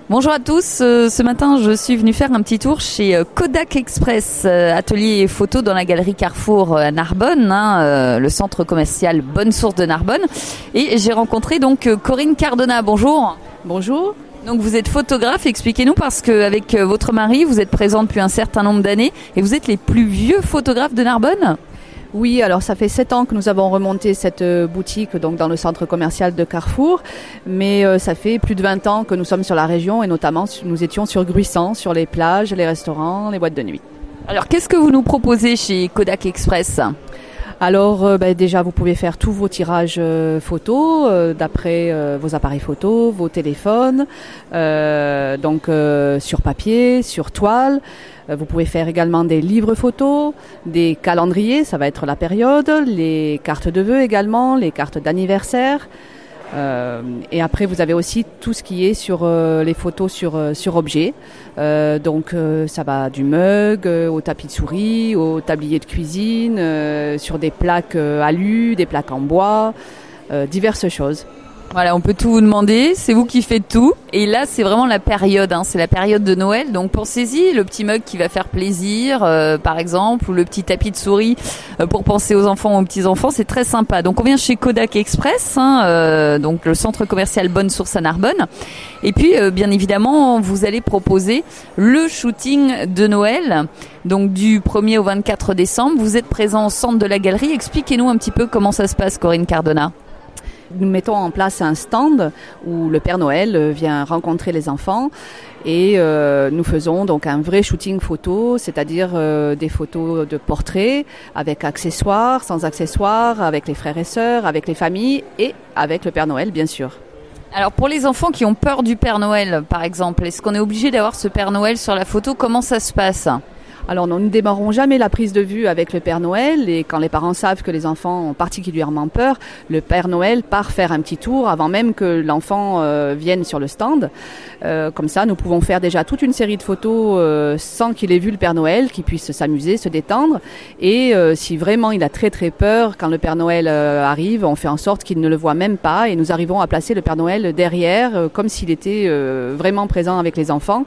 Bonjour à tous, ce matin je suis venue faire un petit tour chez Kodak Express, atelier photo dans la galerie Carrefour à Narbonne, le centre commercial Bonne Source de Narbonne. Et j'ai rencontré donc Corinne Cardona, bonjour. Bonjour. Donc vous êtes photographe, expliquez-nous parce qu'avec votre mari vous êtes présente depuis un certain nombre d'années et vous êtes les plus vieux photographes de Narbonne. Oui, alors ça fait 7 ans que nous avons remonté cette boutique donc dans le centre commercial de Carrefour, mais ça fait plus de 20 ans que nous sommes sur la région et notamment nous étions sur Gruissant, sur les plages, les restaurants, les boîtes de nuit. Alors qu'est-ce que vous nous proposez chez Kodak Express ? Alors déjà vous pouvez faire tous vos tirages photos d'après vos appareils photo, vos téléphones, sur papier, sur toile. Vous pouvez faire également des livres photos, des calendriers, ça va être la période, les cartes de vœux également, les cartes d'anniversaire. Et après vous avez aussi tout ce qui est sur les photos sur objet. Ça va du mug au tapis de souris, au tablier de cuisine, sur des plaques alu, des plaques en bois, diverses choses. Voilà, on peut tout vous demander, c'est vous qui faites tout. Et là, c'est vraiment la période, c'est la période de Noël. Donc pensez-y, le petit mug qui va faire plaisir, par exemple, ou le petit tapis de souris pour penser aux enfants ou aux petits-enfants, c'est très sympa. Donc on vient chez Kodak Express, donc le centre commercial Bonne Source à Narbonne. Et puis, bien évidemment, vous allez proposer le shooting de Noël. Donc du 1er au 24 décembre, vous êtes présent au centre de la galerie. Expliquez-nous un petit peu comment ça se passe, Corinne Cardona. Nous mettons en place un stand où le Père Noël vient rencontrer les enfants et nous faisons donc un vrai shooting photo, c'est-à-dire des photos de portraits avec accessoires, sans accessoires, avec les frères et sœurs, avec les familles et avec le Père Noël bien sûr. Alors pour les enfants qui ont peur du Père Noël par exemple, est-ce qu'on est obligé d'avoir ce Père Noël sur la photo ? Comment ça se passe ? Alors nous ne démarrons jamais la prise de vue avec le Père Noël et quand les parents savent que les enfants ont particulièrement peur, le Père Noël part faire un petit tour avant même que l'enfant vienne sur le stand. Comme ça, nous pouvons faire déjà toute une série de photos sans qu'il ait vu le Père Noël, qu'il puisse s'amuser, se détendre. Et si vraiment il a très très peur, quand le Père Noël arrive, on fait en sorte qu'il ne le voit même pas et nous arrivons à placer le Père Noël derrière, comme s'il était vraiment présent avec les enfants,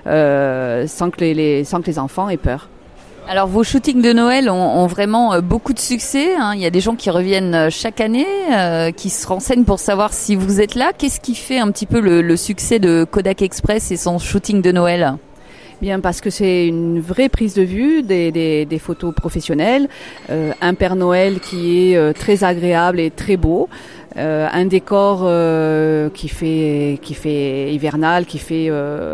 sans que les enfants aient peur. Alors vos shootings de Noël ont vraiment beaucoup de succès. Il y a des gens qui reviennent chaque année, qui se renseignent pour savoir si vous êtes là. Qu'est-ce qui fait un petit peu le succès de Kodak Express et son shooting de Noël ? Bien parce que c'est une vraie prise de vue des photos professionnelles, un Père Noël qui est très agréable et très beau. Un décor qui fait hivernal, qui fait.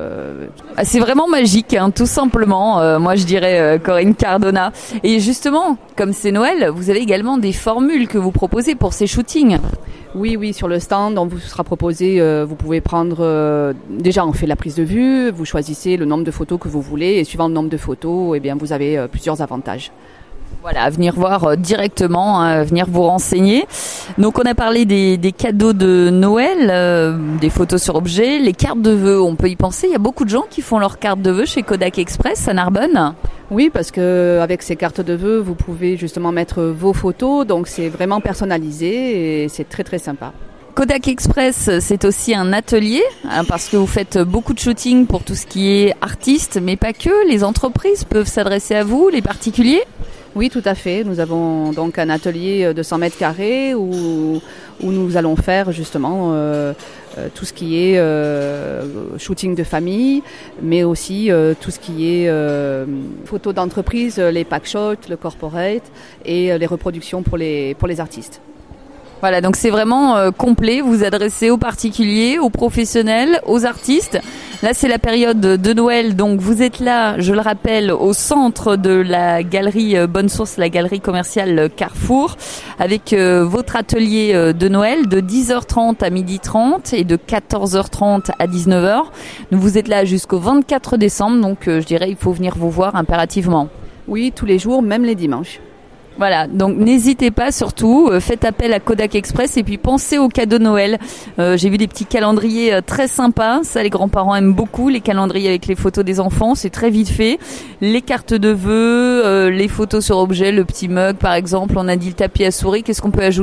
C'est vraiment magique, tout simplement. Moi, je dirais Corinne Cardona. Et justement, comme c'est Noël, vous avez également des formules que vous proposez pour ces shootings. Oui, sur le stand, on vous sera proposé. Vous pouvez prendre. Déjà, on fait la prise de vue. Vous choisissez le nombre de photos que vous voulez, et suivant le nombre de photos, vous avez plusieurs avantages. Voilà, venir voir directement, venir vous renseigner. Donc on a parlé des cadeaux de Noël, des photos sur objet, les cartes de vœux, on peut y penser. Il y a beaucoup de gens qui font leurs cartes de vœux chez Kodak Express à Narbonne. Oui, parce que avec ces cartes de vœux, vous pouvez justement mettre vos photos, donc c'est vraiment personnalisé et c'est très très sympa. Kodak Express, c'est aussi un atelier, parce que vous faites beaucoup de shooting pour tout ce qui est artistes, mais pas que. Les entreprises peuvent s'adresser à vous, les particuliers ? Oui, tout à fait. Nous avons donc un atelier de 100 mètres carrés où nous allons faire justement tout ce qui est shooting de famille, mais aussi tout ce qui est photos d'entreprise, les packshots, le corporate et les reproductions pour les artistes. Voilà, donc c'est vraiment complet. Vous vous adressez aux particuliers, aux professionnels, aux artistes. Là, c'est la période de Noël, donc vous êtes là, je le rappelle, au centre de la galerie Bonne Source, la galerie commerciale Carrefour, avec votre atelier de Noël de 10h30 à 12h30 et de 14h30 à 19h. Donc vous êtes là jusqu'au 24 décembre, donc je dirais il faut venir vous voir impérativement. Oui, tous les jours, même les dimanches. Voilà, donc n'hésitez pas surtout, faites appel à Kodak Express et puis pensez aux cadeaux de Noël. J'ai vu des petits calendriers très sympas, ça les grands-parents aiment beaucoup, les calendriers avec les photos des enfants, c'est très vite fait. Les cartes de vœux, les photos sur objet, le petit mug par exemple, on a dit le tapis à souris, qu'est-ce qu'on peut ajouter ?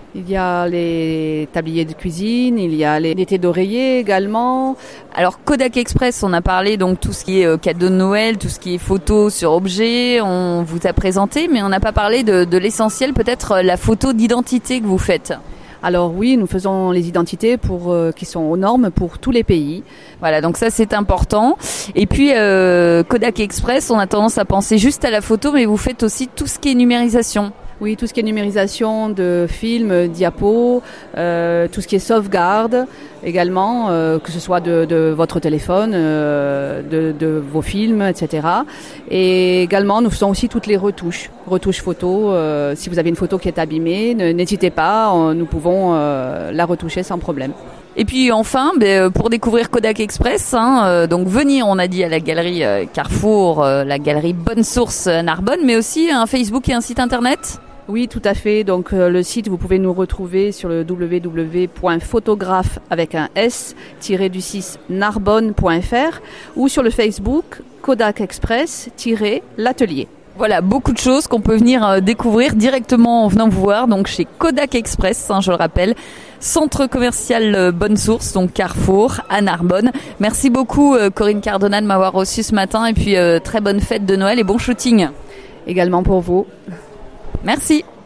Il y a les tabliers de cuisine, il y a les thés d'oreiller également. Alors Kodak Express, on a parlé donc tout ce qui est cadeau de Noël, tout ce qui est photos sur objet, on vous a présenté, mais on n'a pas parlé de l'essentiel, peut-être la photo d'identité que vous faites. Alors oui, nous faisons les identités qui sont aux normes pour tous les pays. Voilà, donc ça c'est important. Et puis Kodak Express, on a tendance à penser juste à la photo, mais vous faites aussi tout ce qui est numérisation. Oui, tout ce qui est numérisation de films, diapos, tout ce qui est sauvegarde également, que ce soit de votre téléphone, de vos films, etc. Et également, nous faisons aussi toutes les retouches photos. Si vous avez une photo qui est abîmée, n'hésitez pas, nous pouvons la retoucher sans problème. Et puis enfin, pour découvrir Kodak Express, donc venir, on a dit, à la galerie Carrefour, la galerie Bonne Source à Narbonne, mais aussi un Facebook et un site internet. Oui, tout à fait. Donc le site, vous pouvez nous retrouver sur le www.photographe avec un s-narbonne.fr ou sur le Facebook Kodak Express-l'atelier. Voilà, beaucoup de choses qu'on peut venir découvrir directement en venant vous voir, donc chez Kodak Express, je le rappelle, centre commercial Bonne Source, donc Carrefour à Narbonne. Merci beaucoup Corinne Cardona de m'avoir reçu ce matin et puis très bonne fête de Noël et bon shooting. Également pour vous. Merci.